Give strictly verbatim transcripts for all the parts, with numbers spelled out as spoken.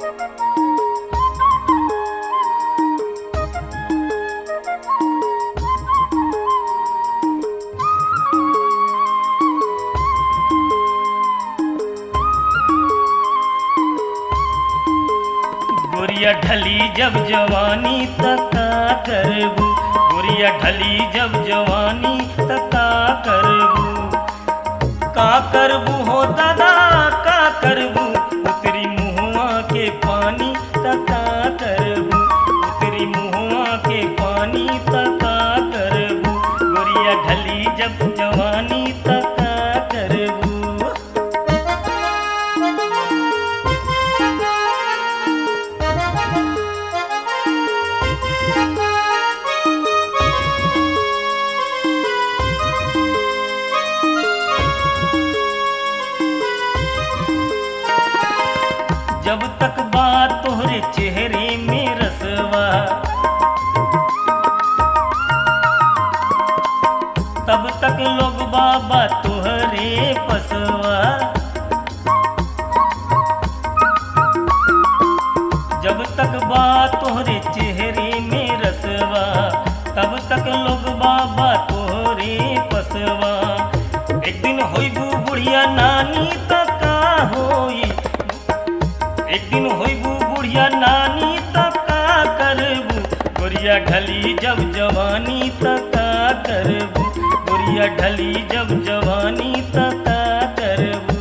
गोरिया ढली जब जवानी तका करबू, गोरिया ढली जब जवानी तका करबू, का करबू हो दादा का करबू, उतरी मुहुआ के पानी तका करबू, उतरी मुहुआ के पानी तका करबू, गोरिया ढली जब जवानी तका करबू। जब तक बात तोहरे चेहरे में रसवा, तब तक लोग बाबा तोहरे पसवा। जब तक बात तोहरे चेहरे में रसवा, तब तक लोग बाबा तोहरे पसवा। एक दिन होइबू बुढ़िया नानी तका होई, एक दिन होइबू बुढ़िया नानी तका करबू, गोरिया ढली जब जवानी तका करबू, गोरिया ढली जब जवानी तका करबू।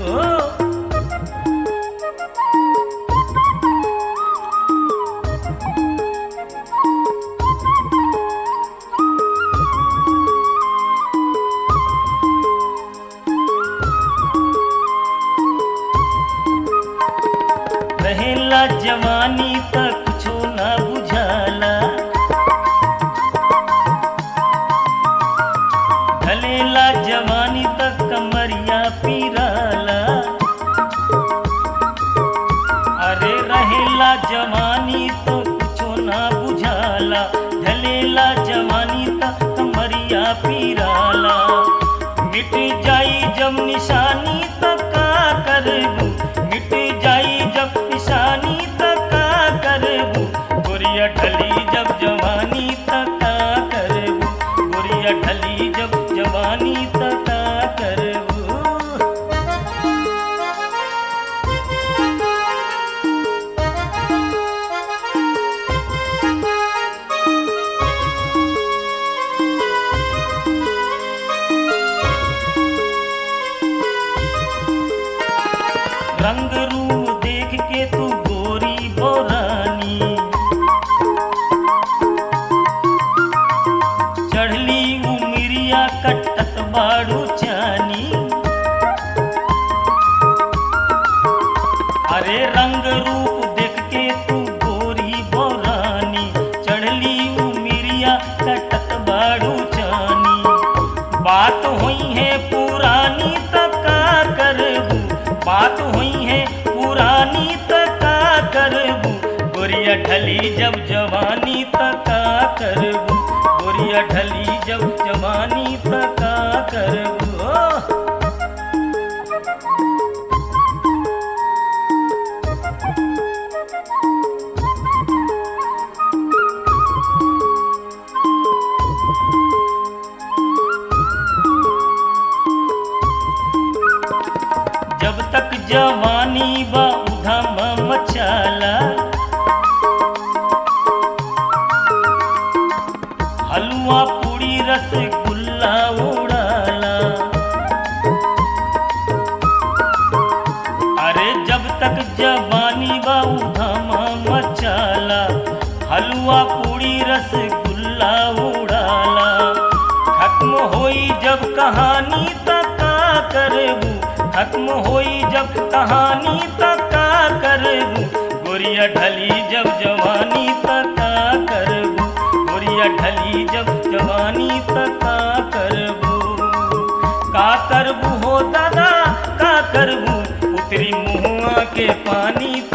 रहेला जवानी तक कुछो ना बुझाला, ढलेला जवानी तक कमरिया पीराला। अरे रहेला जवानी तो कुछो ना बुझाला, ढलेला जवानी तक कमरिया पीराला। मिट जाई जब निशानी तका करबू, मिट जाई जब निशानी तका करबू, गोरिया ढली जब जवानी तका करबू, गोरिया ढली जब जवानी तका करबू। रंग रूप देख के तू गोरी बोरानी, चढ़ली उमरिया कटत बाड़ू चानी। अरे रंग रूप देख के तू गोरी बोरानी, चढ़ली उमरिया कटत बाड़ू चानी। बात हुई है पुरानी तका करबू, बात हुई है पुरानी तका करबू, गोरिया ढली जब जवानी तका करबू, गोरिया ढली जब जवानी तका करबू। जब तक जवानी बा उधम मचाला, हलवा पूड़ी रसगुल्ला उड़ाला। अरे जब तक जवानी बा उधम मचाला, हलवा पूड़ी रसगुल्ला उड़ाला। खत्म होई जब कहानी तका करबू, खत्म होई जब कहानी तका करबू, गोरिया ढली जब जवानी तका करबू, गोरिया ढली जब जवानी तका करबू। का करबू हो दादा का करबू, उतरी मुहुआ के पानी